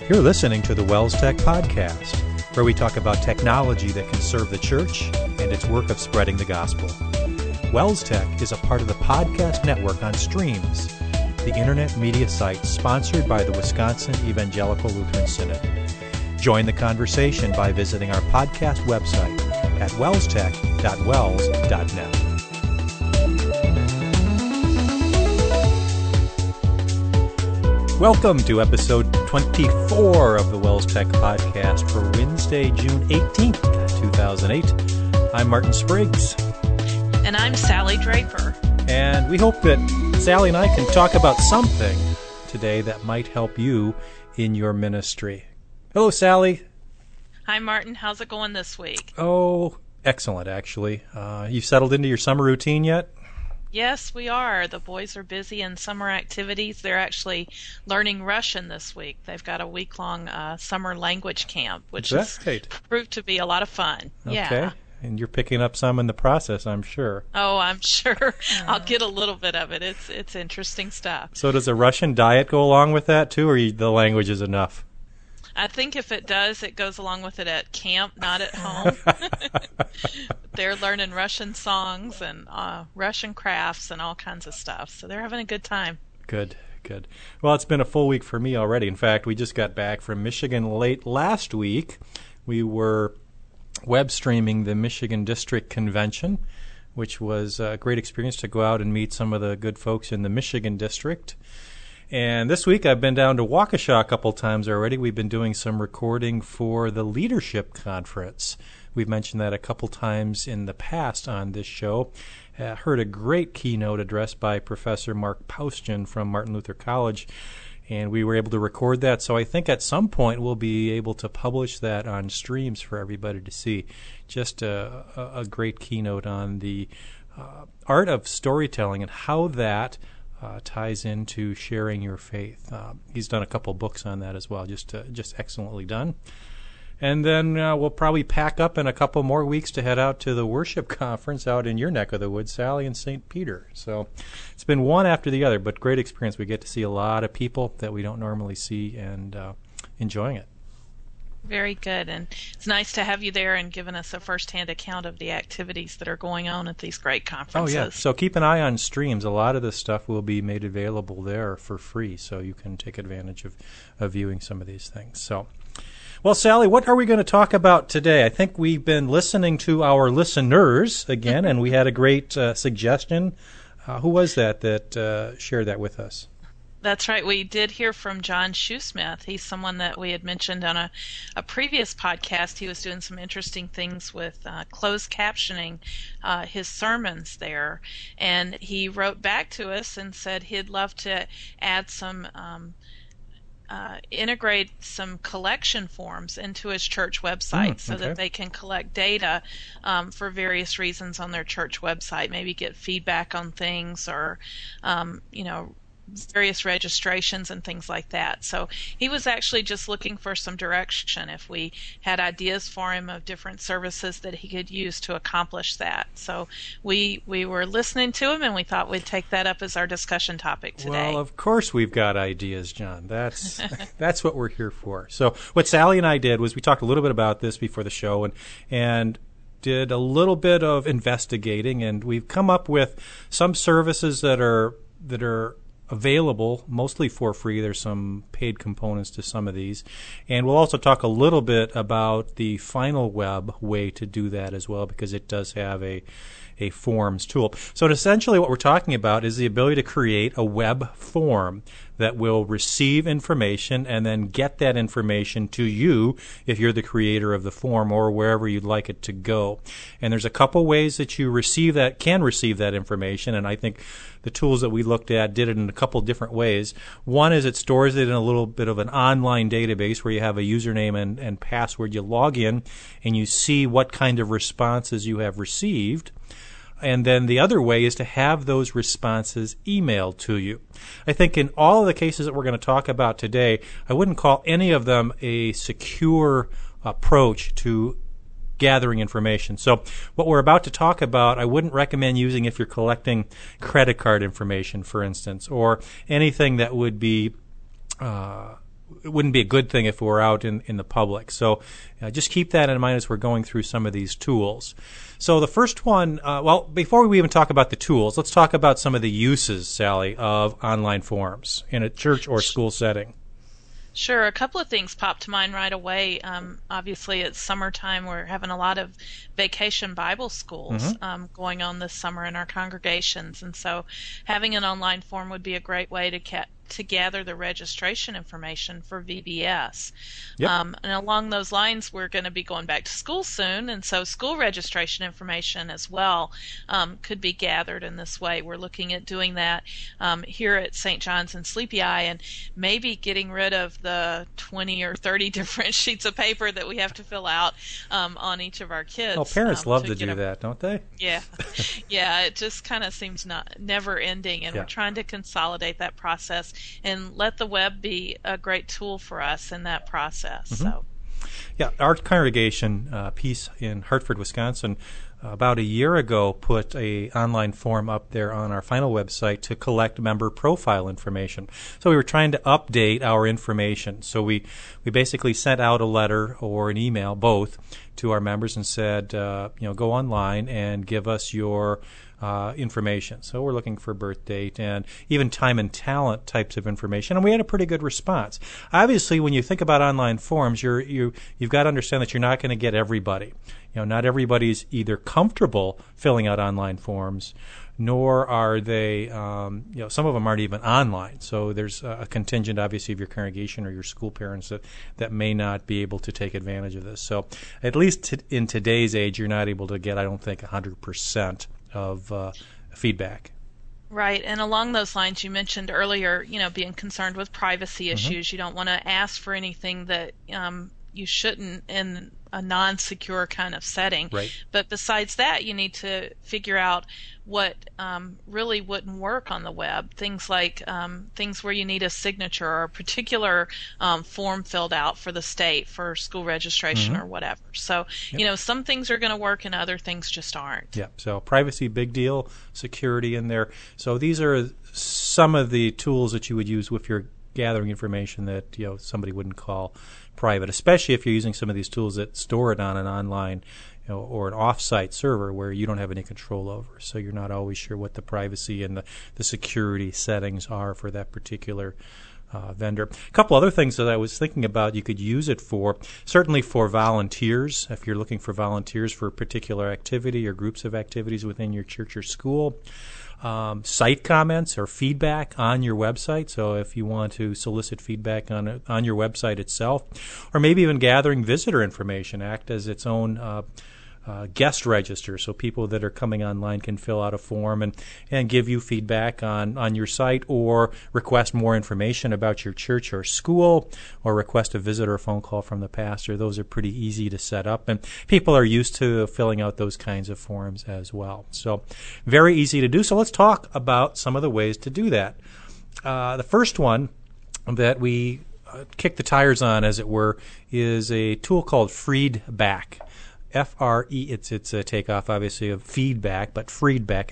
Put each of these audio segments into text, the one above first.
You're listening to the Wells Tech Podcast, where we talk about technology that can serve the church and its work of spreading the gospel. Wells Tech is a part of the podcast network on Streams, the internet media site sponsored by the Wisconsin Evangelical Lutheran Synod. Join the conversation by visiting our podcast website at wellstech.wells.net. Welcome to episode 24 of the Wells Tech Podcast for Wednesday, June 18th, 2008. I'm Martin Spriggs. And I'm Sally Draper. And we hope that Sally and I can talk about something today that might help you in your ministry. Hello, Sally. Hi, Martin. How's it going this week? Oh, excellent, actually. You settled into your summer routine yet? Yes, we are. The boys are busy in summer activities. They're actually learning Russian this week. They've got a week-long summer language camp, which has proved to be a lot of fun. Okay. Yeah. And you're picking up some in the process, I'm sure. Oh, I'm sure. I'll get a little bit of it. It's interesting stuff. So does a Russian diet go along with that, too, or the language is enough? I think if it does, it goes along with it at camp, not at home. They're learning Russian songs and Russian crafts and all kinds of stuff. So they're having a good time. Good. Well, it's been a full week for me already. In fact, we just got back from Michigan late last week. We were web streaming the Michigan District Convention, which was a great experience to go out and meet some of the good folks in the Michigan District. And this week I've been down to Waukesha a couple times already. We've been doing some recording for the Leadership Conference. We've mentioned that a couple times in the past on this show. Heard a great keynote address by Professor Mark Paustian from Martin Luther College, and we were able to record that. So I think at some point we'll be able to publish that on Streams for everybody to see. Just a great keynote on the art of storytelling and how that ties into sharing your faith. He's done a couple books on that as well, just excellently done. And then we'll probably pack up in a couple more weeks to head out to the worship conference out in your neck of the woods, Sally, in St. Peter. So it's been one after the other, but great experience. We get to see a lot of people that we don't normally see and enjoying it. Very good. And it's nice to have you there and giving us a first-hand account of the activities that are going on at these great conferences. Oh, yeah. So keep an eye on Streams. A lot of this stuff will be made available there for free, so you can take advantage of viewing some of these things. So, well, Sally, what are we going to talk about today? I think we've been listening to our listeners again, and we had a great suggestion. Who was that shared that with us? That's right. We did hear from John Shoesmith. He's someone that we had mentioned on a previous podcast. He was doing some interesting things with closed captioning his sermons there. And he wrote back to us and said he'd love to add some integrate some collection forms into his church website so that they can collect data for various reasons on their church website, maybe get feedback on things or, various registrations and things like that. So he was actually just looking for some direction if we had ideas for him of different services that he could use to accomplish that. So we were listening to him and we thought we'd take that up as our discussion topic today. Well, of course we've got ideas, John. That's what we're here for. So what Sally and I did was we talked a little bit about this before the show and did a little bit of investigating, and we've come up with some services that are available mostly for free. There's some paid components to some of these. And we'll also talk a little bit about the Final Web way to do that as well, because it does have a forms tool. So essentially what we're talking about is the ability to create a web form that will receive information and then get that information to you if you're the creator of the form or wherever you'd like it to go. And there's a couple ways that you can receive that information, and I think the tools that we looked at did it in a couple different ways. One is it stores it in a little bit of an online database where you have a username and password. You log in and you see what kind of responses you have received. And then the other way is to have those responses emailed to you. I think in all of the cases that we're going to talk about today, I wouldn't call any of them a secure approach to gathering information. So what we're about to talk about, I wouldn't recommend using if you're collecting credit card information, for instance, or anything that would be it wouldn't be a good thing if we're out in the public. So just keep that in mind as we're going through some of these tools. So the first one, before we even talk about the tools, let's talk about some of the uses, Sally, of online forums in a church or school setting. Sure. A couple of things pop to mind right away. Obviously, it's summertime. We're having a lot of vacation Bible schools going on this summer in our congregations. And so having an online form would be a great way to gather the registration information for VBS. Yep. And along those lines, we're going to be going back to school soon, and so school registration information as well could be gathered in this way. We're looking at doing that here at St. John's and Sleepy Eye, and maybe getting rid of the 20 or 30 different sheets of paper that we have to fill out on each of our kids. Well, parents love to do that, don't they? Yeah. Yeah, it just kind of seems never ending, and we're trying to consolidate that process and let the web be a great tool for us in that process. So, yeah, our congregation, Peace in Hartford, Wisconsin, about a year ago put a online form up there on our final website to collect member profile information. So we were trying to update our information. So we basically sent out a letter or an email, both, to our members and said, go online and give us your information. So we're looking for birth date and even time and talent types of information, and we had a pretty good response. Obviously, when you think about online forums, you've got to understand that you're not going to get everybody. Not everybody's either comfortable filling out online forms, nor are they, some of them aren't even online. So there's a contingent, obviously, of your congregation or your school parents that may not be able to take advantage of this. So at least in today's age, you're not able to get, I don't think, 100% of feedback. Right, and along those lines, you mentioned earlier, being concerned with privacy issues. You don't want to ask for anything that you shouldn't in a non-secure kind of setting. Right. But besides that, you need to figure out what really wouldn't work on the web. Things like things where you need a signature or a particular form filled out for the state for school registration or whatever. So, some things are going to work and other things just aren't. Yeah, so privacy, big deal, security in there. So these are some of the tools that you would use if you're gathering information that somebody wouldn't call private, especially if you're using some of these tools that store it on an online or an off-site server where you don't have any control over. So you're not always sure what the privacy and the security settings are for that particular vendor. A couple other things that I was thinking about you could use it for, certainly for volunteers, if you're looking for volunteers for a particular activity or groups of activities within your church or school. Site comments or feedback on your website. So if you want to solicit feedback on your website itself, or maybe even gathering visitor information, act as its own guest register, so people that are coming online can fill out a form and give you feedback on your site, or request more information about your church or school, or request a visit or a phone call from the pastor. Those are pretty easy to set up, and people are used to filling out those kinds of forms as well. So very easy to do. So let's talk about some of the ways to do that. The first one that we kick the tires on, as it were, is a tool called Freedback. It's a takeoff, obviously, of feedback, but Freedback,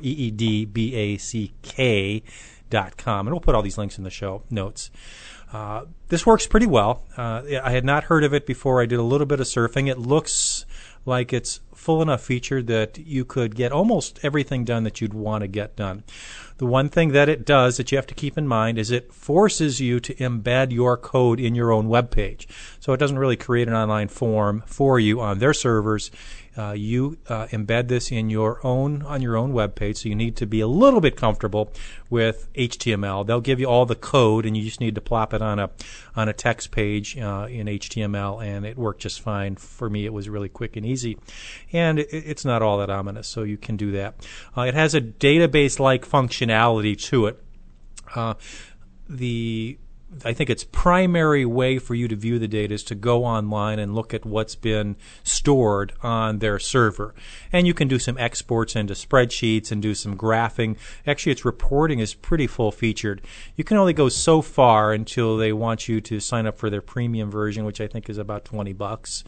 FREEDBACK.com. And we'll put all these links in the show notes. This works pretty well. I had not heard of it before. I did a little bit of surfing. It looks like it's full enough featured that you could get almost everything done that you'd want to get done. The one thing that it does that you have to keep in mind is it forces you to embed your code in your own web page. So it doesn't really create an online form for you on their servers. You embed this on your own web page, so you need to be a little bit comfortable with HTML. They'll give you all the code, and you just need to plop it on a text page in HTML, and it worked just fine. For me, it was really quick and easy, and it's not all that ominous, so you can do that. It has a database-like functionality to it. I think its primary way for you to view the data is to go online and look at what's been stored on their server. And you can do some exports into spreadsheets and do some graphing. Actually, its reporting is pretty full-featured. You can only go so far until they want you to sign up for their premium version, which I think is about $20.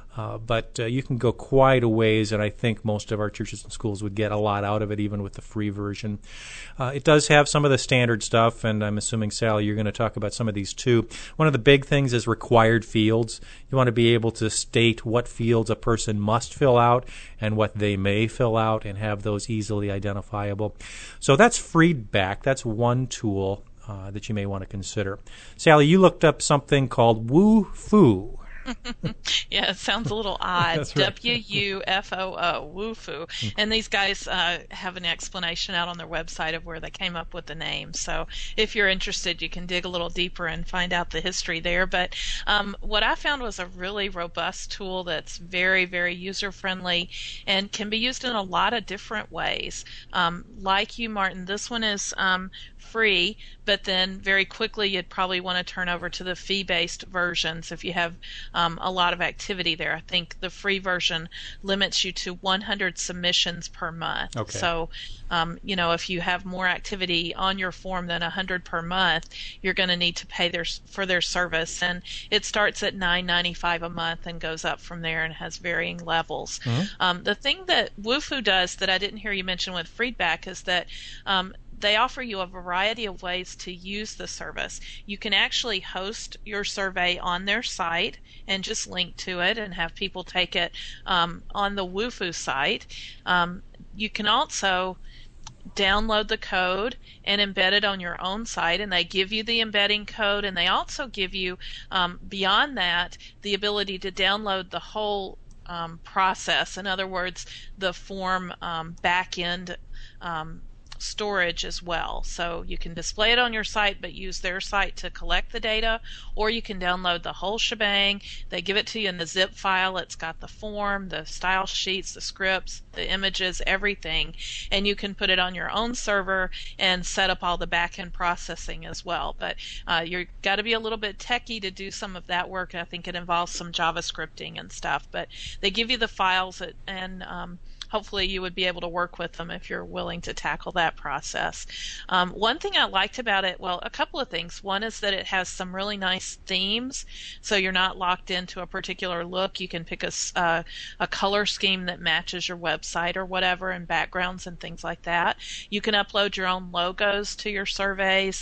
But you can go quite a ways, and I think most of our churches and schools would get a lot out of it, even with the free version. It does have some of the standard stuff, and I'm assuming, Sally, you're going to talk about some of these too. One of the big things is required fields. You want to be able to state what fields a person must fill out and what they may fill out and have those easily identifiable. So that's Freedback. That's one tool that you may want to consider. Sally, you looked up something called Wufoo. Yeah, it sounds a little odd. That's right. WUFOO, Wufoo. And these guys have an explanation out on their website of where they came up with the name. So if you're interested, you can dig a little deeper and find out the history there. But what I found was a really robust tool that's very, very user-friendly and can be used in a lot of different ways. Like you, Martin, this one is free, but then very quickly you'd probably want to turn over to the fee-based versions if you have a lot of activity there. I think the free version limits you to 100 submissions per month. Okay. So, if you have more activity on your form than 100 per month, you're going to need to pay for their service. And it starts at $9.95 a month and goes up from there and has varying levels. Mm-hmm. The thing that Wufoo does that I didn't hear you mention with Freedback is that they offer you a variety of ways to use the service. You can actually host your survey on their site and just link to it and have people take it on the Wufoo site. You can also download the code and embed it on your own site, and they give you the embedding code, and they also give you, beyond that, the ability to download the whole process. In other words, the form back-end storage as well. So you can display it on your site but use their site to collect the data, or you can download the whole shebang. They give it to you in the zip file. It's got the form, the style sheets, the scripts, the images, everything, and you can put it on your own server and set up all the back-end processing as well. But you've got to be a little bit techie to do some of that work. I think it involves some JavaScripting and stuff, but they give you the files and hopefully you would be able to work with them if you're willing to tackle that process. One thing I liked about it, well, a couple of things. One is that it has some really nice themes, so you're not locked into a particular look. You can pick a color scheme that matches your website or whatever, and backgrounds and things like that. You can upload your own logos to your surveys.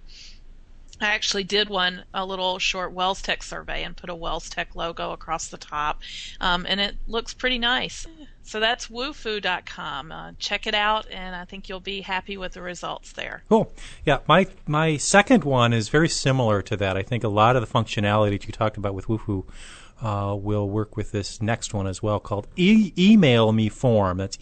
I actually did a little short WellsTech survey and put a WellsTech logo across the top, and it looks pretty nice. So that's wufoo.com. Check it out, and I think you'll be happy with the results there. Cool. Yeah, my second one is very similar to that. I think a lot of the functionality that you talked about with Wufoo will work with this next one as well, called Email Me Form. That's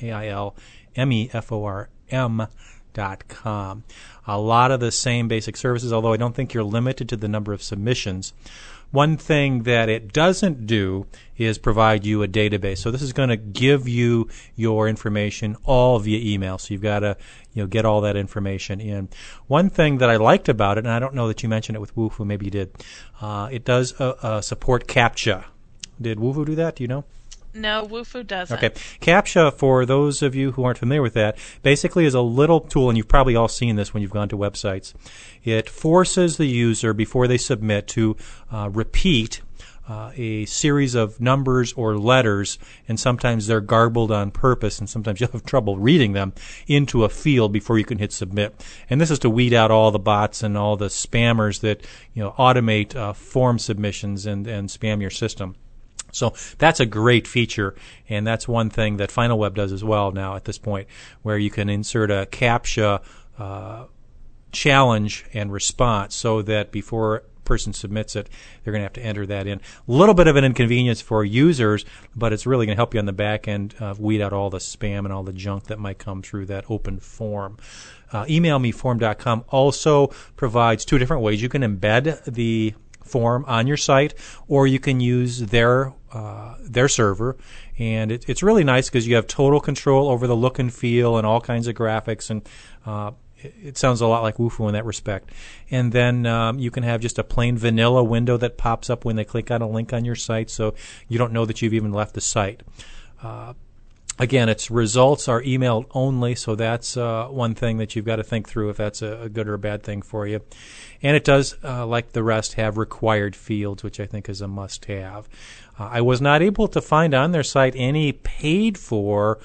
emailmeform.com. A lot of the same basic services, although I don't think you're limited to the number of submissions. One thing that it doesn't do is provide you a database. So this is going to give you your information all via email. So you've got to get all that information in. One thing that I liked about it, and I don't know that you mentioned it with Wufoo, maybe you did, it does support CAPTCHA. Did Wufoo do that? Do you know? No, Wufoo doesn't. Okay. CAPTCHA, for those of you who aren't familiar with that, basically is a little tool, and you've probably all seen this when you've gone to websites. It forces the user, before they submit, to repeat a series of numbers or letters, and sometimes they're garbled on purpose, and sometimes you'll have trouble reading them, into a field before you can hit submit. And this is to weed out all the bots and all the spammers that automate form submissions and spam your system. So that's a great feature, and that's one thing that FinalWeb does as well now at this point, where you can insert a CAPTCHA challenge and response so that before a person submits it, they're going to have to enter that in. A little bit of an inconvenience for users, but it's really going to help you on the back end weed out all the spam and all the junk that might come through that open form. Emailmeform.com also provides two different ways. You can embed the form on your site, or you can use their server, and it's really nice because you have total control over the look and feel and all kinds of graphics, and it sounds a lot like Wufoo in that respect. And then you can have just a plain vanilla window that pops up when they click on a link on your site, so you don't know that you've even left the site. Again, its results are emailed only, so that's one thing that you've got to think through if that's a good or a bad thing for you. And it does, like the rest, have required fields, which I think is a must-have. I was not able to find on their site any paid-for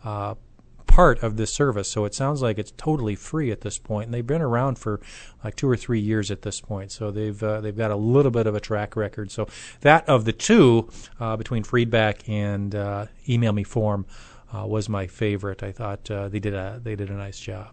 part of this service, so it sounds like it's totally free at this point. And they've been around for like 2 or 3 years at this point, so they've got a little bit of a track record. So that of the two, between Feedback and Email Me Form, was my favorite. I thought they did a nice job.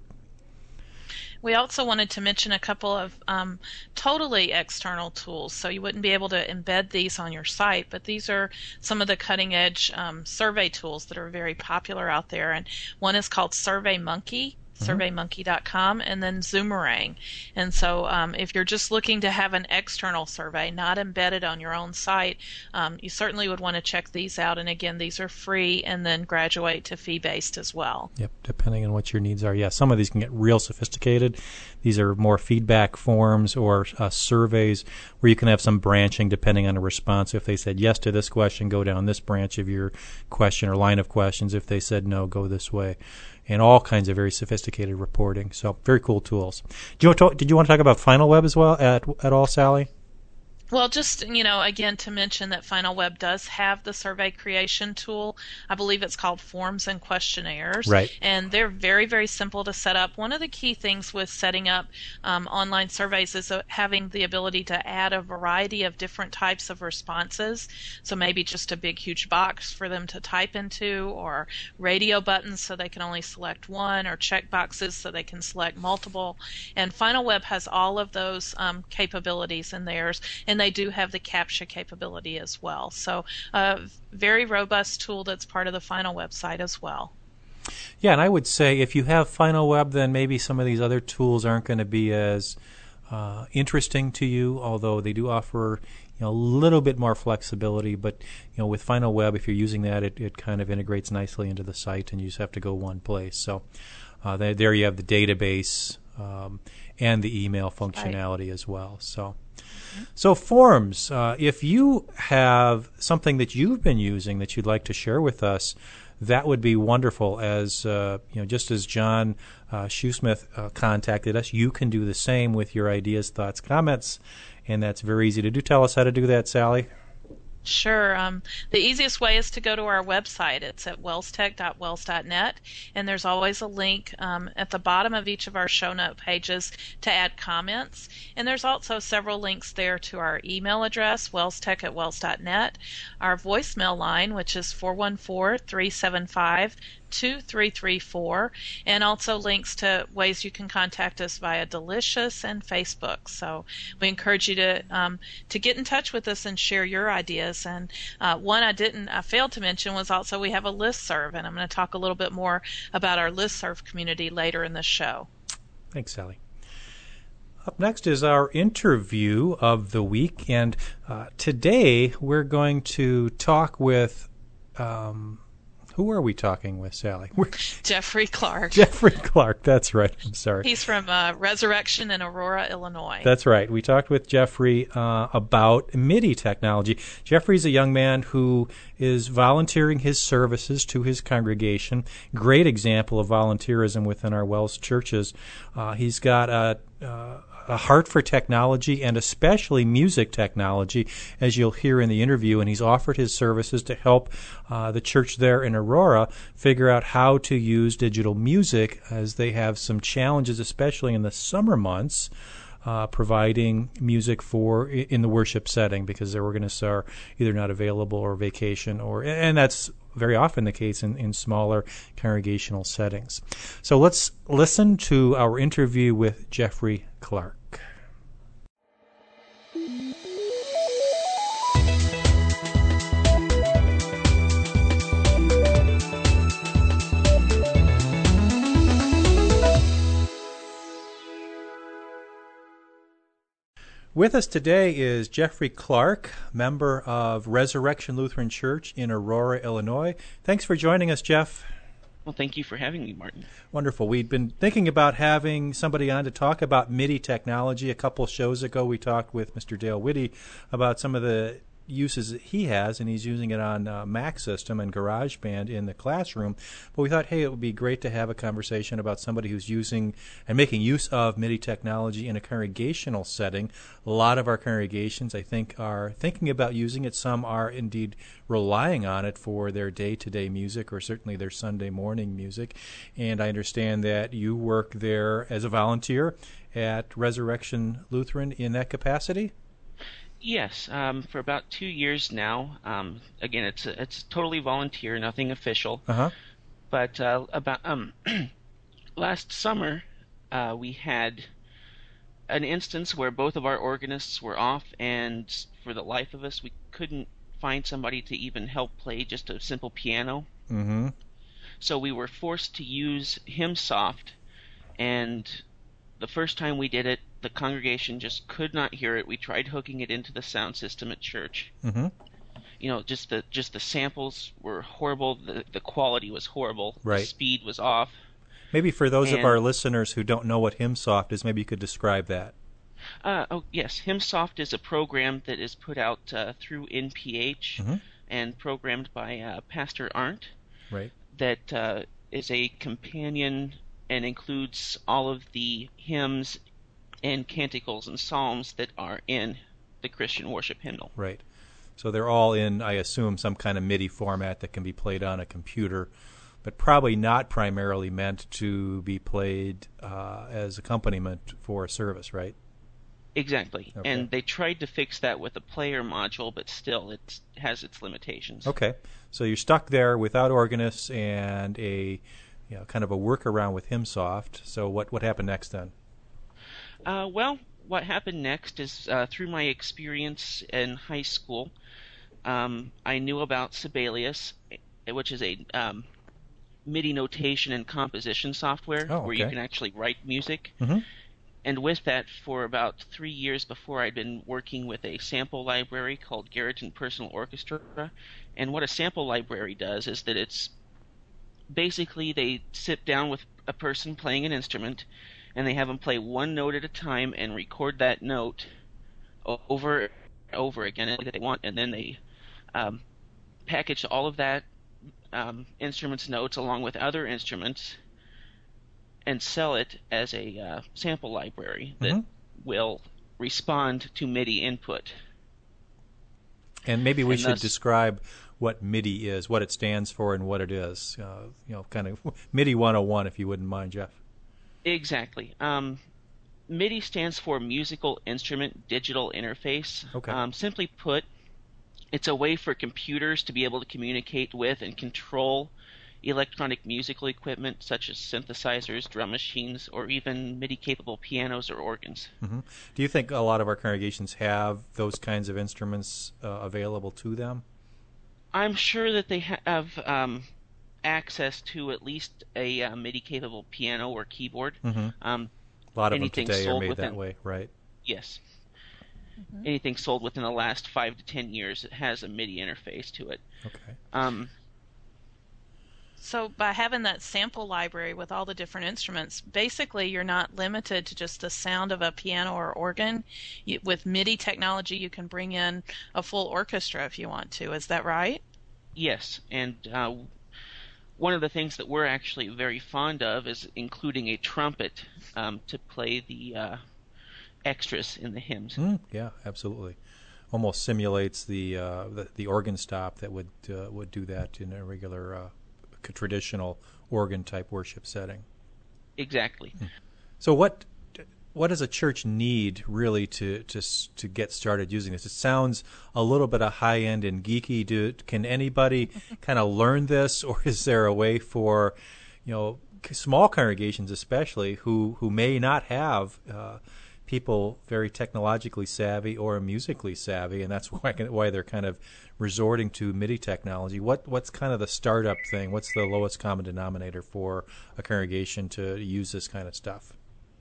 We also wanted to mention a couple of totally external tools. So you wouldn't be able to embed these on your site, but these are some of the cutting edge survey tools that are very popular out there. And one is called SurveyMonkey. SurveyMonkey.com, and then Zoomerang. And so if you're just looking to have an external survey, not embedded on your own site, you certainly would want to check these out. And again, these are free and then graduate to fee-based as well. Yep, depending on what your needs are. Yeah, some of these can get real sophisticated. These are more feedback forms or surveys where you can have some branching depending on the response. If they said yes to this question, go down this branch of your question or line of questions. If they said no, go this way. And all kinds of very sophisticated reporting. So very cool tools. Did you want to talk about Final Web as well at all, Sally? Well, just, again, to mention that Final Web does have the survey creation tool. I believe it's called Forms and Questionnaires. Right. And they're very, very simple to set up. One of the key things with setting up online surveys is having the ability to add a variety of different types of responses. So maybe just a big, huge box for them to type into, or radio buttons so they can only select one, or check boxes so they can select multiple. And Final Web has all of those capabilities in theirs. And they do have the CAPTCHA capability as well. So a very robust tool that's part of the Final website as well. Yeah, and I would say if you have Final Web, then maybe some of these other tools aren't going to be as interesting to you, although they do offer a little bit more flexibility. But with Final Web, if you're using that, it kind of integrates nicely into the site, and you just have to go one place. So there you have the database and the email functionality as well. So forms, if you have something that you've been using that you'd like to share with us, that would be wonderful. As just as John Shoesmith contacted us, you can do the same with your ideas, thoughts, comments, and that's very easy to do. Tell us how to do that, Sally. Sure. The easiest way is to go to our website. It's at wellstech.wells.net, and there's always a link at the bottom of each of our show note pages to add comments. And there's also several links there to our email address, wellstech@wells.net, our voicemail line, which is 414-375-2334, and also links to ways you can contact us via Delicious and Facebook. So we encourage you to get in touch with us and share your ideas. And one I failed to mention was also we have a listserv, and I'm going to talk a little bit more about our listserv community later in the show. Thanks, Sally. Up next is our interview of the week, and today we're going to talk with who are we talking with, Sally? Jeffrey Clark. Jeffrey Clark, that's right. I'm sorry. He's from Resurrection in Aurora, Illinois. That's right. We talked with Jeffrey about MIDI technology. Jeffrey's a young man who is volunteering his services to his congregation. Great example of volunteerism within our Wells churches. He's got a heart for technology, and especially music technology, as you'll hear in the interview, and he's offered his services to help the church there in Aurora figure out how to use digital music, as they have some challenges, especially in the summer months, providing music in the worship setting, because their organists are either not available or vacation, and that's very often the case in smaller congregational settings. So let's listen to our interview with Jeffrey Clark. With us today is Jeffrey Clark, member of Resurrection Lutheran Church in Aurora, Illinois. Thanks for joining us, Jeff. Well, thank you for having me, Martin. Wonderful. We'd been thinking about having somebody on to talk about MIDI technology. A couple shows ago, we talked with Mr. Dale Whitty about some of the uses he has, and he's using it on Mac System and GarageBand in the classroom. But we thought, hey, it would be great to have a conversation about somebody who's using and making use of MIDI technology in a congregational setting. A lot of our congregations, I think, are thinking about using it. Some are indeed relying on it for their day-to-day music, or certainly their Sunday morning music. And I understand that you work there as a volunteer at Resurrection Lutheran in that capacity? Yes, for about 2 years now. Again, it's totally volunteer, nothing official. Uh-huh. But about last summer, we had an instance where both of our organists were off, and for the life of us, we couldn't find somebody to even help play just a simple piano. Mm-hmm. So we were forced to use HymnSoft, and the first time we did it, the congregation just could not hear it. We tried hooking it into the sound system at church. Mm-hmm. Just the samples were horrible. The quality was horrible. Right. The speed was off. Maybe for those of our listeners who don't know what HymnSoft is, maybe you could describe that. Yes. HymnSoft is a program that is put out through NPH Mm-hmm. and programmed by Pastor Arndt. Right. That is a companion and includes all of the hymns and canticles and psalms that are in the Christian worship hymnal. Right. So they're all in, I assume, some kind of MIDI format that can be played on a computer, but probably not primarily meant to be played as accompaniment for a service, right? Exactly. Okay. And they tried to fix that with a player module, but still it has its limitations. Okay. So you're stuck there without organists and a kind of a workaround with HymnSoft. So what happened next then? Well, what happened next is through my experience in high school, I knew about Sibelius, which is a MIDI notation and composition software where you can actually write music. Mm-hmm. And with that, for about 3 years before, I'd been working with a sample library called Garriton Personal Orchestra. And what a sample library does is that it's basically they sit down with a person playing an instrument, and they have them play one note at a time and record that note over and over again that they want, and then they package all of that instrument's notes along with other instruments and sell it as a sample library that will respond to MIDI input. And maybe we should describe what MIDI is, what it stands for, and what it is. Kind of MIDI 101, if you wouldn't mind, Jeff. Exactly. MIDI stands for Musical Instrument Digital Interface. Okay. Simply put, it's a way for computers to be able to communicate with and control electronic musical equipment such as synthesizers, drum machines, or even MIDI-capable pianos or organs. Mm-hmm. Do you think a lot of our congregations have those kinds of instruments available to them? I'm sure that they have access to at least a MIDI-capable piano or keyboard. Mm-hmm. A lot of them today are made that way, right? Yes. Mm-hmm. Anything sold within the last 5 to 10 years it has a MIDI interface to it. Okay. So by having that sample library with all the different instruments, basically you're not limited to just the sound of a piano or organ. With MIDI technology, you can bring in a full orchestra if you want to. Is that right? Yes, and one of the things that we're actually very fond of is including a trumpet to play the extras in the hymns. Yeah, absolutely. Almost simulates the organ stop that would do that in a regular traditional organ type worship setting. Exactly. So what does a church need really to get started using this? It sounds a little bit of high end and geeky. Can anybody kind of learn this, or is there a way for small congregations especially who may not have people very technologically savvy or musically savvy, and that's why they're kind of resorting to MIDI technology? What's kind of the startup thing? What's the lowest common denominator for a congregation to use this kind of stuff?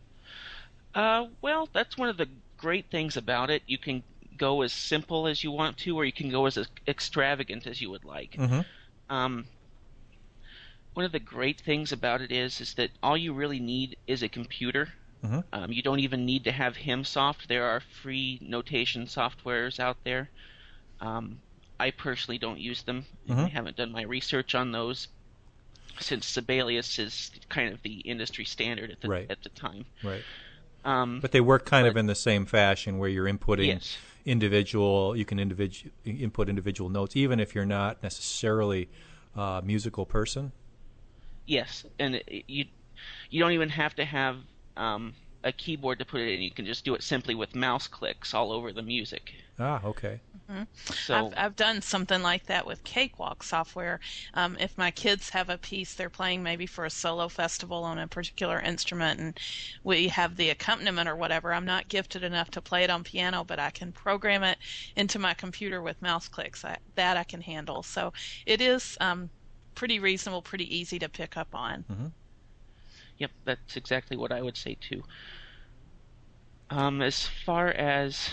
Well, that's one of the great things about it. You can go as simple as you want to, or you can go as extravagant as you would like. Mm-hmm. One of the great things about it is that all you really need is a computer. Mm-hmm. You don't even need to have HymnSoft. There are free notation softwares out there. I personally don't use them. Mm-hmm. I haven't done my research on those since Sibelius is kind of the industry standard at the Right. at the time. Right. Um, But they work kind but of in the same fashion, where you're inputting yes, you can input individual notes, even if you're not necessarily a musical person. yes, and you don't even have to have a keyboard to put it in. You can just do it simply with mouse clicks all over the music. Ah, okay. So I've done something like that with Cakewalk software. If my kids have a piece they're playing maybe for a solo festival on a particular instrument and we have the accompaniment or whatever, I'm not gifted enough to play it on piano, but I can program it into my computer with mouse clicks. That I can handle. So it is pretty reasonable, pretty easy to pick up on. Mm-hmm. yep, that's exactly what I would say too. As far as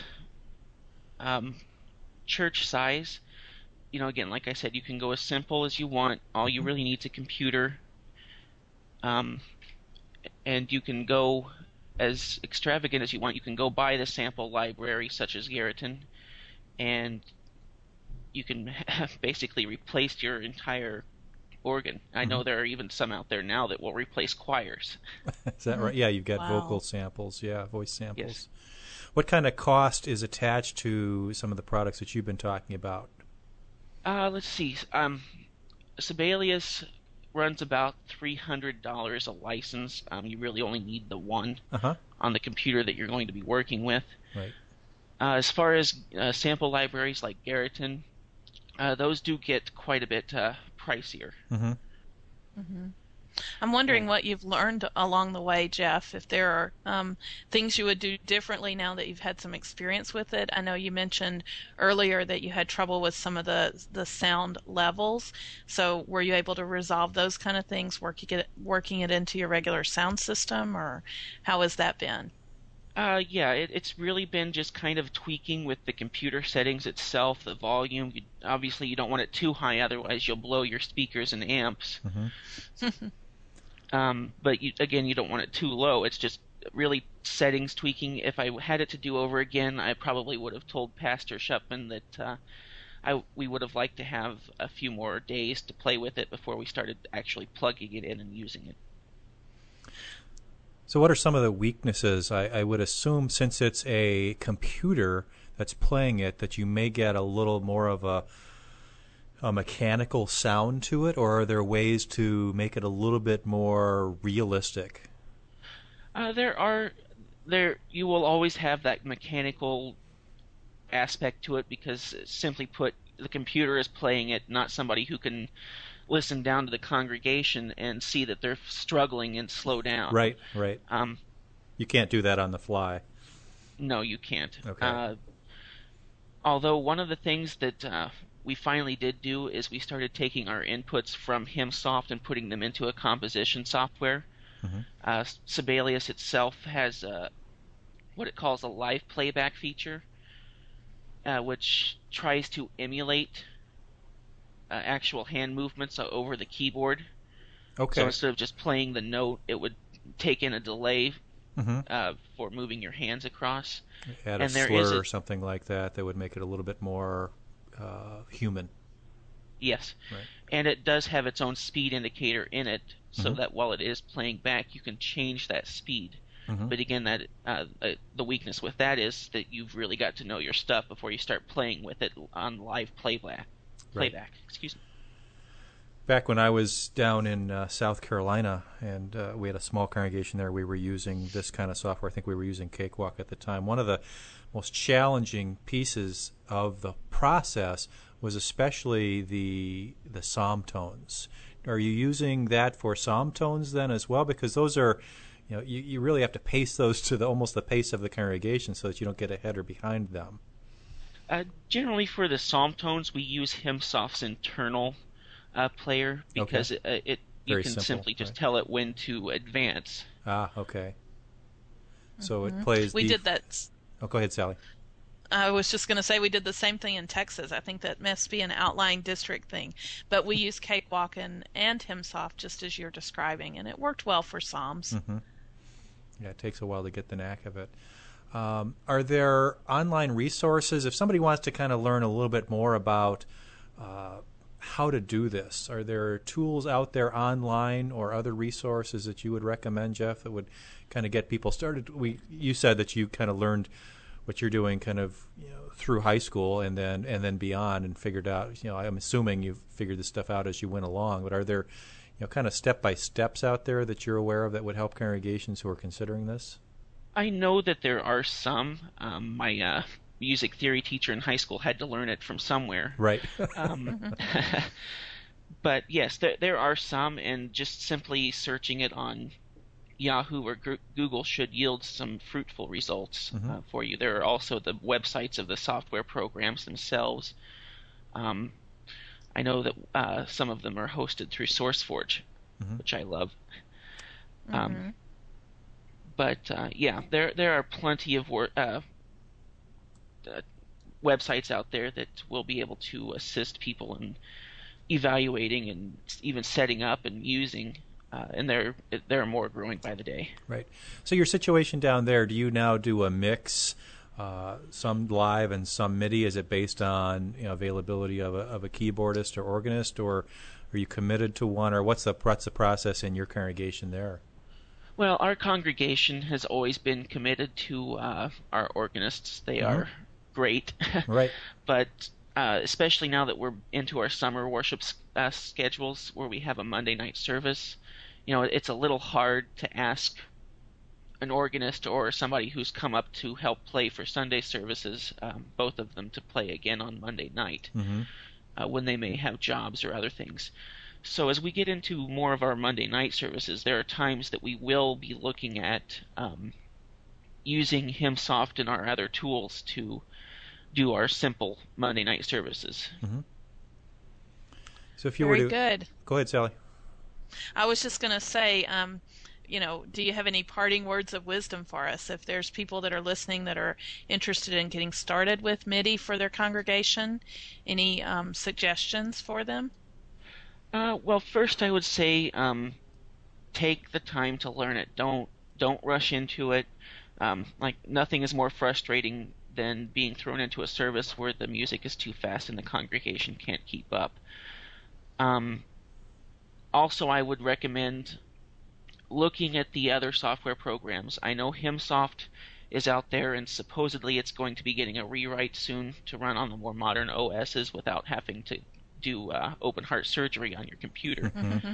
church size, again, like I said, you can go as simple as you want. All you really need is a computer, and you can go as extravagant as you want. You can go buy the sample library, such as Garriton, and you can basically replace your entire organ. I know there are even some out there now that will replace choirs. Is that right? Yeah, you've got Wow. vocal samples, voice samples. Yes. What kind of cost is attached to some of the products that you've been talking about? Let's see. Sibelius runs about $300 a license. You really only need the one Uh-huh. on the computer that you're going to be working with. Right. As far as sample libraries like Garriton, those do get quite a bit pricier. Mm-hmm. I'm wondering what you've learned along the way, Jeff, if there are things you would do differently now that you've had some experience with it. I know you mentioned earlier that you had trouble with some of the sound levels. So were you able to resolve those kind of things, working it into your regular sound system, or how has that been? Yeah, it's really been just kind of tweaking with the computer settings itself, the volume. Obviously, you don't want it too high, otherwise you'll blow your speakers and amps. Mm-hmm. But you don't want it too low. It's just really settings tweaking. If I had it to do over again, I probably would have told Pastor Shupman that we would have liked to have a few more days to play with it before we started actually plugging it in and using it. So what are some of the weaknesses? I would assume, since it's a computer that's playing it, that you may get a little more of a mechanical sound to it, or are there ways to make it a little bit more realistic? You will always have that mechanical aspect to it because, simply put, the computer is playing it, not somebody who can listen down to the congregation and see that they're struggling and slow down. Right. You can't do that on the fly. No, you can't. Okay. Although one of the things that we finally did do is we started taking our inputs from HymnSoft and putting them into a composition software. Mm-hmm. Sibelius itself has what it calls a live playback feature, which tries to emulate actual hand movements over the keyboard. Okay. So instead of just playing the note, it would take in a delay Mm-hmm. for moving your hands across. Add and a there is slur or something like that would make it a little bit more human. Yes. Right. And it does have its own speed indicator in it, so Mhm. that while it is playing back, you can change that speed. Mhm. But again, that the weakness with that is that you've really got to know your stuff before you start playing with it on live playback. Right. Excuse me. Back when I was down in South Carolina, and we had a small congregation there, we were using this kind of software. I think we were using Cakewalk at the time. One of the most challenging pieces of the process was especially the psalm tones. Are you using that for psalm tones then as well? Because those are, you really have to pace those to almost the pace of the congregation so that you don't get ahead or behind them. Generally, for the psalm tones, we use HymnSoft's internal player because you Very can simple, simply just right. tell it when to advance. Ah, okay. So it plays. We did that. Oh, go ahead, Sally. I was just going to say we did the same thing in Texas. I think that must be an outlying district thing. But we used Cakewalk and HymnSoft just as you're describing, and it worked well for Psalms. Mm-hmm. Yeah, it takes a while to get the knack of it. Are there online resources if somebody wants to kind of learn a little bit more about how to do this? Are there tools out there online or other resources that you would recommend, Jeff, that would kind of get people started? You said that you kind of learned what you're doing kind of through high school and then beyond, and figured out. I'm assuming you've figured this stuff out as you went along. But are there kind of step by steps out there that you're aware of that would help congregations who are considering this? I know that there are some. My music theory teacher in high school had to learn it from somewhere. Right. But yes, there are some, and just simply searching it on Yahoo or Google should yield some fruitful results for you. There are also the websites of the software programs themselves. I know that some of them are hosted through SourceForge, which I love. But yeah, there are plenty of websites out there that will be able to assist people in evaluating and even setting up and using. And there are more growing by the day. Right. So your situation down there, do you now do a mix, some live and some MIDI? Is it based on availability of a keyboardist or organist, or are you committed to one, or what's the process in your congregation there? Well, our congregation has always been committed to our organists. They are great. Right. But especially now that we're into our summer worship schedules where we have a Monday night service, it's a little hard to ask an organist or somebody who's come up to help play for Sunday services, both of them to play again on Monday night when they may have jobs or other things. So as we get into more of our Monday night services, there are times that we will be looking at using HymnSoft and our other tools to do our simple Monday night services. So if you Very were to good. Go ahead, Sally. I was just going to say, do you have any parting words of wisdom for us? If there's people that are listening that are interested in getting started with MIDI for their congregation, any suggestions for them? Well, first I would say take the time to learn it. Don't rush into it. Like nothing is more frustrating than being thrown into a service where the music is too fast and the congregation can't keep up. Also, I would recommend looking at the other software programs. I know HymnSoft is out there, and supposedly it's going to be getting a rewrite soon to run on the more modern OSs without having to do open heart surgery on your computer.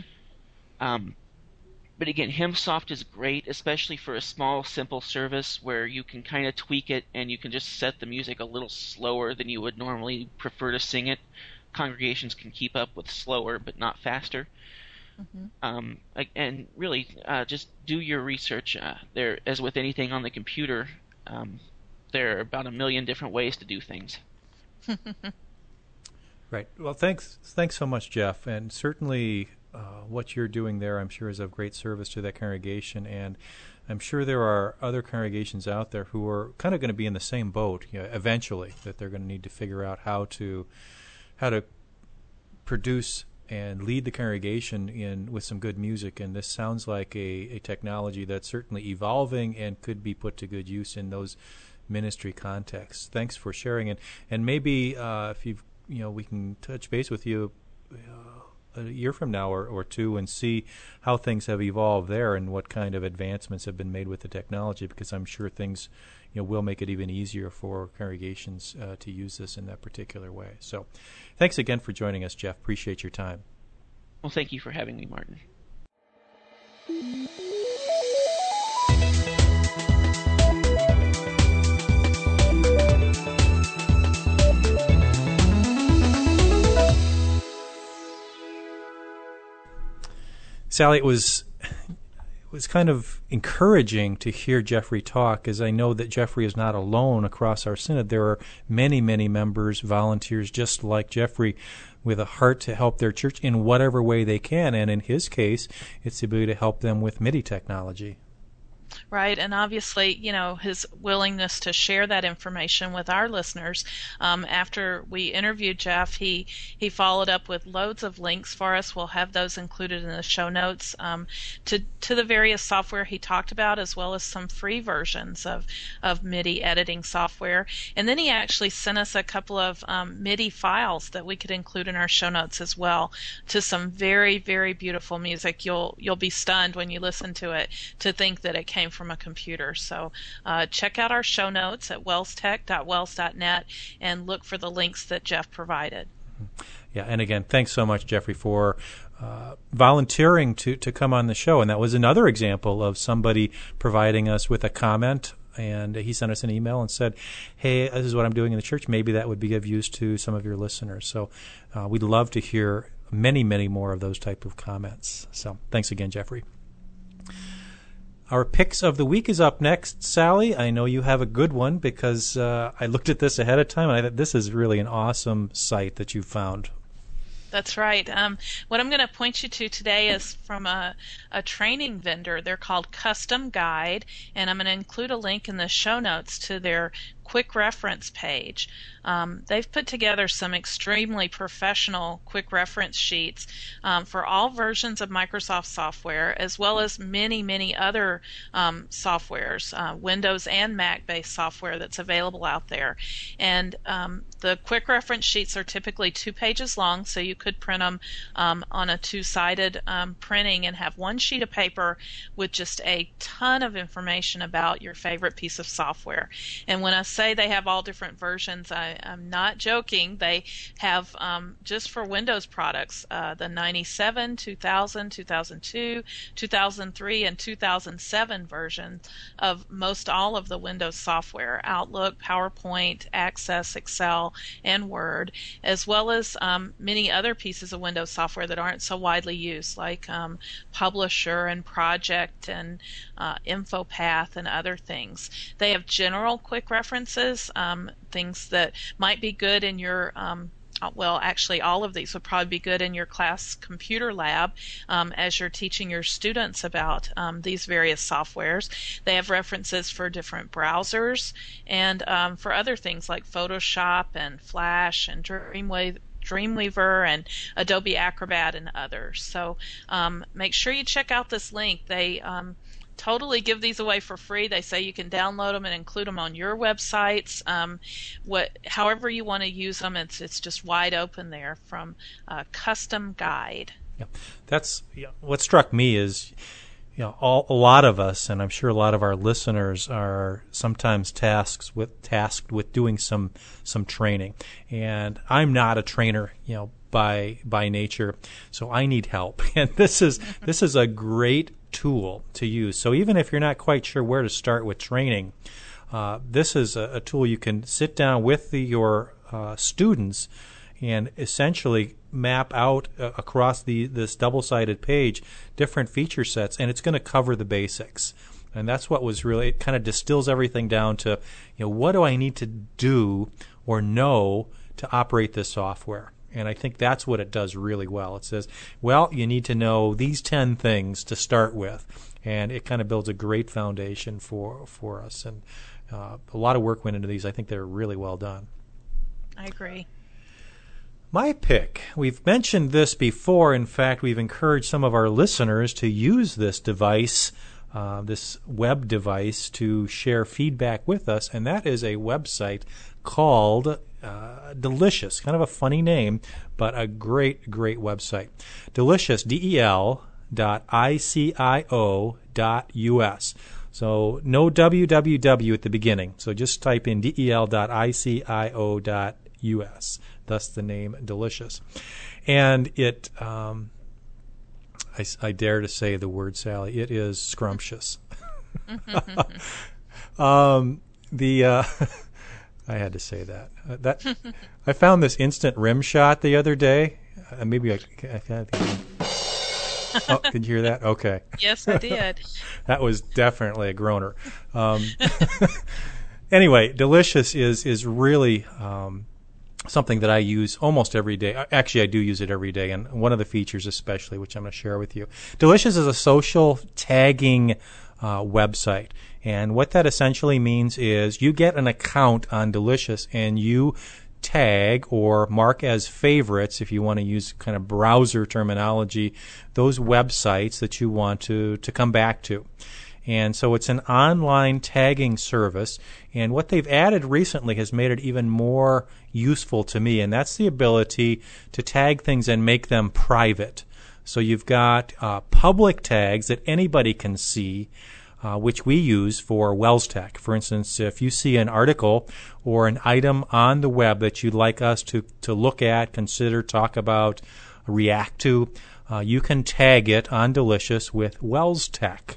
But again, HymnSoft is great, especially for a small, simple service where you can kind of tweak it and you can just set the music a little slower than you would normally prefer to sing it. Congregations can keep up with slower but not faster. And really, just do your research. There, as with anything on the computer, there are about 1 million different ways to do things. Right. Well, thanks so much, Jeff. And certainly what you're doing there, I'm sure, is of great service to that congregation. And I'm sure there are other congregations out there who are kind of going to be in the same boat eventually, that they're going to need to figure out how to produce and lead the congregation with some good music. And this sounds like a technology that's certainly evolving and could be put to good use in those ministry contexts. Thanks for sharing. And maybe if you've we can touch base with you a year from now or two and see how things have evolved there and what kind of advancements have been made with the technology, because I'm sure things will make it even easier for congregations to use this in that particular way. So thanks again for joining us, Jeff. Appreciate your time. Well, thank you for having me, Martin. Sally, it was kind of encouraging to hear Jeffrey talk, as I know that Jeffrey is not alone across our synod. There are many, many members, volunteers just like Jeffrey, with a heart to help their church in whatever way they can. And in his case, it's the ability to help them with MIDI technology. Right, and obviously, his willingness to share that information with our listeners. After we interviewed Jeff, he followed up with loads of links for us. We'll have those included in the show notes to the various software he talked about, as well as some free versions of MIDI editing software. And then he actually sent us a couple of MIDI files that we could include in our show notes as well, to some very, very beautiful music. You'll be stunned when you listen to it to think that it came from a computer. So check out our show notes at wellstech.wells.net and look for the links that Jeff provided. Yeah, and again, thanks so much, Jeffrey, for volunteering to come on the show. And that was another example of somebody providing us with a comment. And he sent us an email and said, hey, this is what I'm doing in the church. Maybe that would be of use to some of your listeners. So we'd love to hear many, many more of those type of comments. So thanks again, Jeffrey. Our picks of the week is up next. Sally, I know you have a good one because I looked at this ahead of time, and I thought this is really an awesome site that you found. That's right. What I'm going to point you to today is from a training vendor. They're called Custom Guide, and I'm going to include a link in the show notes to their quick reference page. They've put together some extremely professional quick reference sheets for all versions of Microsoft software, as well as many, many other softwares, Windows and Mac-based software that's available out there. And the quick reference sheets are typically 2 pages long, so you could print them on a 2-sided printing and have one sheet of paper with just a ton of information about your favorite piece of software. And when I say they have all different versions, I'm not joking. They have, just for Windows products, the 97, 2000, 2002, 2003, and 2007 version of most all of the Windows software, Outlook, PowerPoint, Access, Excel, and Word, as well as many other pieces of Windows software that aren't so widely used, like Publisher and Project and InfoPath and other things. They have general quick references, things that might be good in your well, actually, all of these would probably be good in your class computer lab as you're teaching your students about these various softwares. They have references for different browsers and for other things like Photoshop and Flash and Dreamweaver and Adobe Acrobat and others. So make sure you check out this link. They totally give these away for free. They say you can download them and include them on your websites. However you want to use them, it's just wide open there from Custom Guide. Yeah, that's what struck me is, a lot of us, and I'm sure a lot of our listeners, are sometimes tasked with doing some training. And I'm not a trainer, by nature, so I need help. And this is a great tool to use. So even if you're not quite sure where to start with training, this is a tool you can sit down with your students and essentially map out across this double-sided page different feature sets, and it's going to cover the basics. And that's what was really, it kind of distills everything down to, what do I need to do or know to operate this software? And I think that's what it does really well. It says, well, you need to know these 10 things to start with. And it kind of builds a great foundation for us. And a lot of work went into these. I think they're really well done. I agree. My pick. We've mentioned this before. In fact, we've encouraged some of our listeners to use this device, this web device, to share feedback with us. And that is a website called Delicious, kind of a funny name, but a great website. Delicious, del.icio.us. So no www at the beginning. So just type in del.icio.us. Thus the name Delicious. And it, I dare to say the word, Sally, it is scrumptious. I had to say that. I found this instant rim shot the other day. Maybe I oh, did you hear that? Okay. Yes, I did. That was definitely a groaner. Anyway, Delicious is really something that I use almost every day. Actually, I do use it every day, and one of the features especially, which I'm going to share with you. Delicious is a social tagging website. And what that essentially means is you get an account on Delicious and you tag or mark as favorites, if you want to use kind of browser terminology, those websites that you want to come back to. And so it's an online tagging service, and what they've added recently has made it even more useful to me, and that's the ability to tag things and make them private. So you've got public tags that anybody can see, which we use for WellsTech. For instance, if you see an article or an item on the web that you'd like us to look at, consider, talk about, react to, you can tag it on Delicious with WellsTech,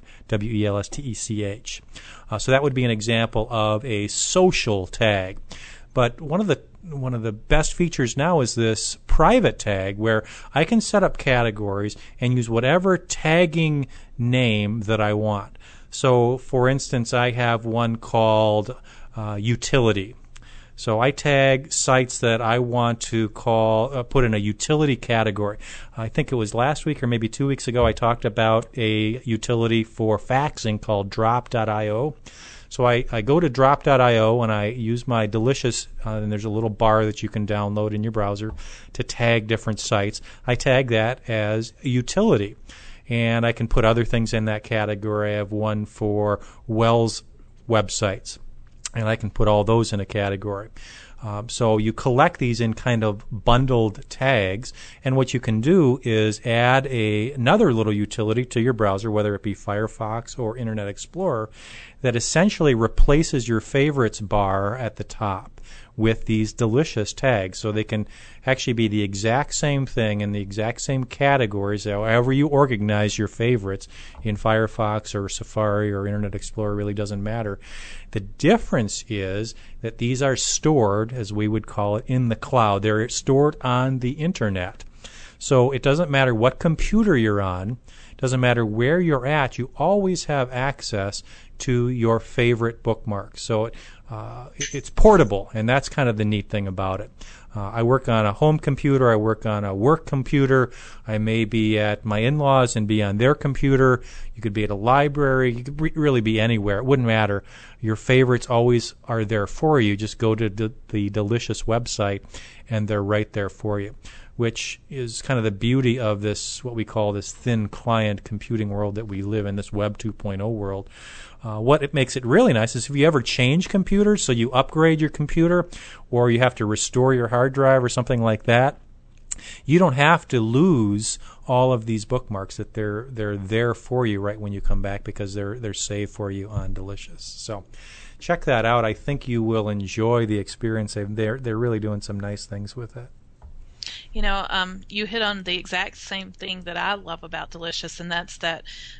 WELSTECH. So that would be an example of a social tag. But one of the best features now is this private tag, where I can set up categories and use whatever tagging name that I want. So, for instance, I have one called utility. So I tag sites that I want to put in a utility category. I think it was last week or maybe 2 weeks ago I talked about a utility for faxing called drop.io. So I go to drop.io and I use my Delicious, and there's a little bar that you can download in your browser to tag different sites. I tag that as a utility. And I can put other things in that category. I have one for Wells websites, and I can put all those in a category. So you collect these in kind of bundled tags, and what you can do is add another little utility to your browser, whether it be Firefox or Internet Explorer, that essentially replaces your favorites bar at the top with these Delicious tags. So they can actually be the exact same thing in the exact same categories, however you organize your favorites in Firefox or Safari or Internet Explorer, really doesn't matter. The difference is that these are stored, as we would call it, in the cloud. They're stored on the Internet. So it doesn't matter what computer you're on, it doesn't matter where you're at, you always have access to your favorite bookmarks. So it's portable, and that's kind of the neat thing about it. I work on a home computer, I work on a work computer, I may be at my in-laws and be on their computer, you could be at a library, you could really be anywhere, it wouldn't matter. Your favorites always are there for you. Just go to the Delicious website and they're right there for you, which is kind of the beauty of this, what we call this thin client computing world that we live in, this Web 2.0 world. What it makes it really nice is if you ever change computers, so you upgrade your computer or you have to restore your hard drive or something like that, you don't have to lose all of these bookmarks. That they're there for you right when you come back because they're saved for you on Delicious. So check that out. I think you will enjoy the experience. They're really doing some nice things with it. You know, you hit on the exact same thing that I love about Delicious, and that's that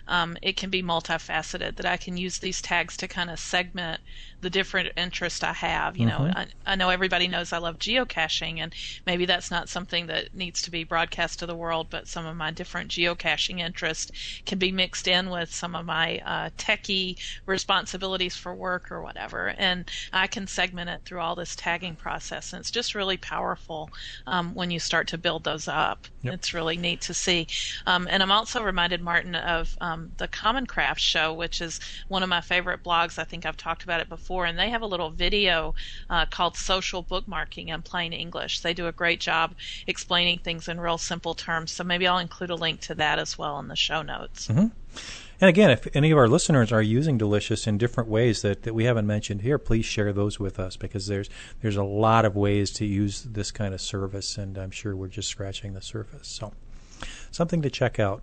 it can be multifaceted, that I can use these tags to kind of segment the different interests I have. You know, I know everybody knows I love geocaching, and maybe that's not something that needs to be broadcast to the world, but some of my different geocaching interests can be mixed in with some of my techie responsibilities for work or whatever, and I can segment it through all this tagging process, and it's just really powerful when you start to build those up. Yep. It's really neat to see. And I'm also reminded, Martin, of the Common Craft Show, which is one of my favorite blogs. I think I've talked about it before, and they have a little video called Social Bookmarking in Plain English. They do a great job explaining things in real simple terms, so maybe I'll include a link to that as well in the show notes. Mm-hmm. And again, if any of our listeners are using Delicious in different ways that we haven't mentioned here, please share those with us, because there's a lot of ways to use this kind of service, and I'm sure we're just scratching the surface. So something to check out.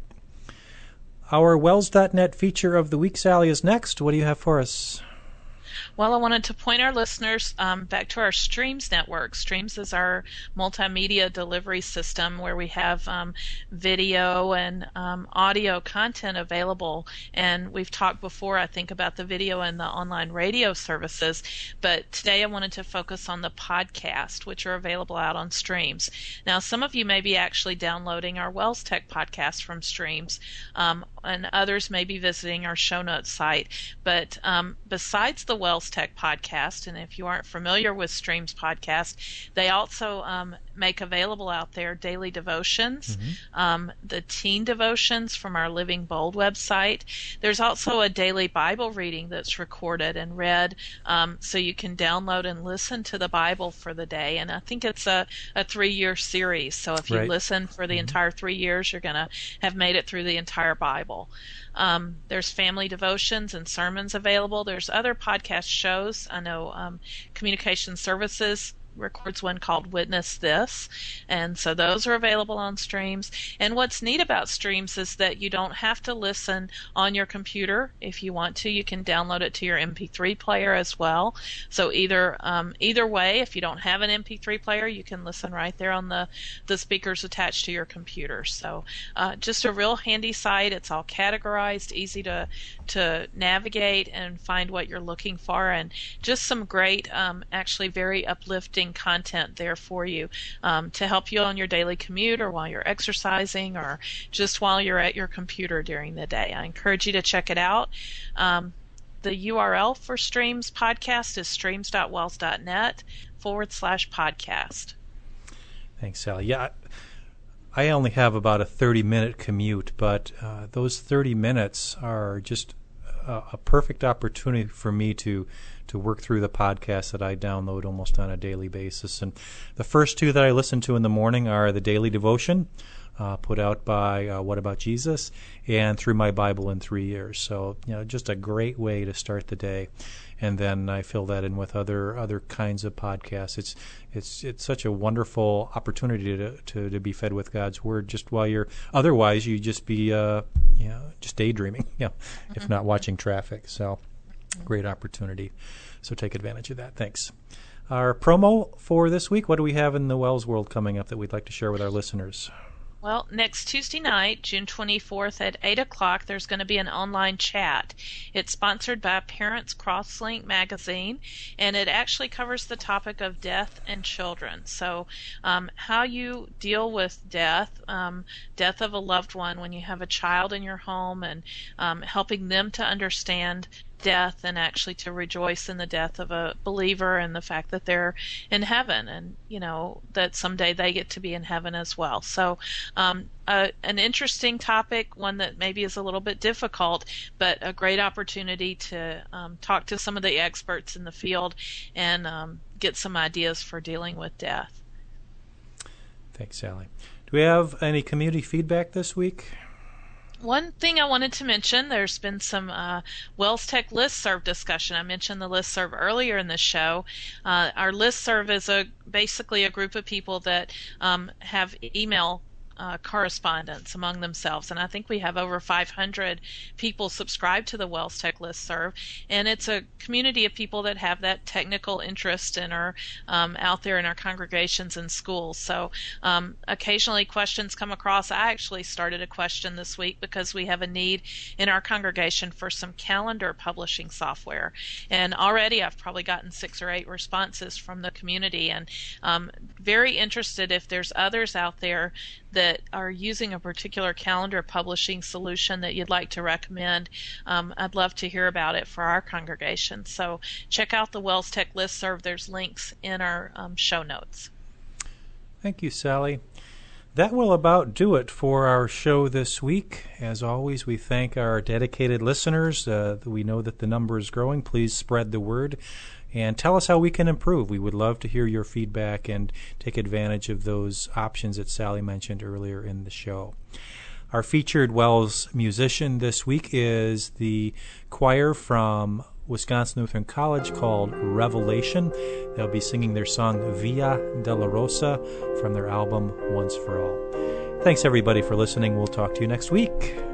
Our Wells.net feature of the week, Sally, is next. What do you have for us? Well, I wanted to point our listeners back to our Streams network. Streams is our multimedia delivery system where we have video and audio content available. And we've talked before, I think, about the video and the online radio services. But today I wanted to focus on the podcast, which are available out on Streams. Now, some of you may be actually downloading our Wells Tech podcast from Streams, and others may be visiting our show notes site. But besides the Wells Tech podcast, and if you aren't familiar with Streams podcast, they also make available out there daily devotions, Mm-hmm. the teen devotions from our Living Bold website. There's also a daily Bible reading that's recorded and read, so you can download and listen to the Bible for the day. And I think it's a 3-year series, so if you Right. listen for the entire 3 years, you're going to have made it through the entire Bible. There's family devotions and sermons available. There's other podcast shows. I know Communication Services records one called Witness This, and so those are available on Streams. And what's neat about Streams is that you don't have to listen on your computer. If you want to, you can download it to your MP3 player as well. So either way, if you don't have an MP3 player, you can listen right there on the speakers attached to your computer. So just a real handy site. It's all categorized, easy to navigate and find what you're looking for, and just some great, actually very uplifting content there for you to help you on your daily commute, or while you're exercising, or just while you're at your computer during the day. I encourage you to check it out. The URL for Streams podcast is streams.wells.net/podcast. Thanks, Sally. Yeah, I only have about a 30-minute commute, but those 30 minutes are just a perfect opportunity for me to work through the podcasts that I download almost on a daily basis. And the first two that I listen to in the morning are the Daily Devotion, put out by What About Jesus, and Through My Bible in 3 Years. So, just a great way to start the day. And then I fill that in with other kinds of podcasts. It's such a wonderful opportunity to be fed with God's Word, just while you're otherwise you just be just daydreaming, if not watching traffic. So great opportunity. So take advantage of that. Thanks. Our promo for this week, what do we have in the Wells world coming up that we'd like to share with our listeners? Well, next Tuesday night, June 24th at 8 o'clock, there's going to be an online chat. It's sponsored by Parents Crosslink magazine, and it actually covers the topic of death and children. So how you deal with death of a loved one when you have a child in your home, and helping them to understand death, and actually to rejoice in the death of a believer and the fact that they're in heaven, and that someday they get to be in heaven as well. So an interesting topic, one that maybe is a little bit difficult, but a great opportunity to talk to some of the experts in the field and get some ideas for dealing with death. Thanks, Sally. Do we have any community feedback this week? One thing I wanted to mention, there's been some Wells Tech listserv discussion. I mentioned the listserv earlier in the show. Our listserv is basically a group of people that have email correspondence among themselves, and I think we have over 500 people subscribed to the Wells Tech listserv, and it's a community of people that have that technical interest and are out there in our congregations and schools. So occasionally questions come across. I actually started a question this week because we have a need in our congregation for some calendar publishing software, and already I've probably gotten 6 or 8 responses from the community, and very interested if there's others out there that are using a particular calendar publishing solution that you'd like to recommend. I'd love to hear about it for our congregation. So check out the Wells Tech listserv. There's links in our show notes. Thank you, Sally. That will about do it for our show this week. As always, we thank our dedicated listeners. We know that the number is growing. Please spread the word and tell us how we can improve. We would love to hear your feedback and take advantage of those options that Sally mentioned earlier in the show. Our featured Wells musician this week is the choir from Wisconsin Lutheran College called Revelation. They'll be singing their song Via Dolorosa from their album Once for All. Thanks, everybody, for listening. We'll talk to you next week.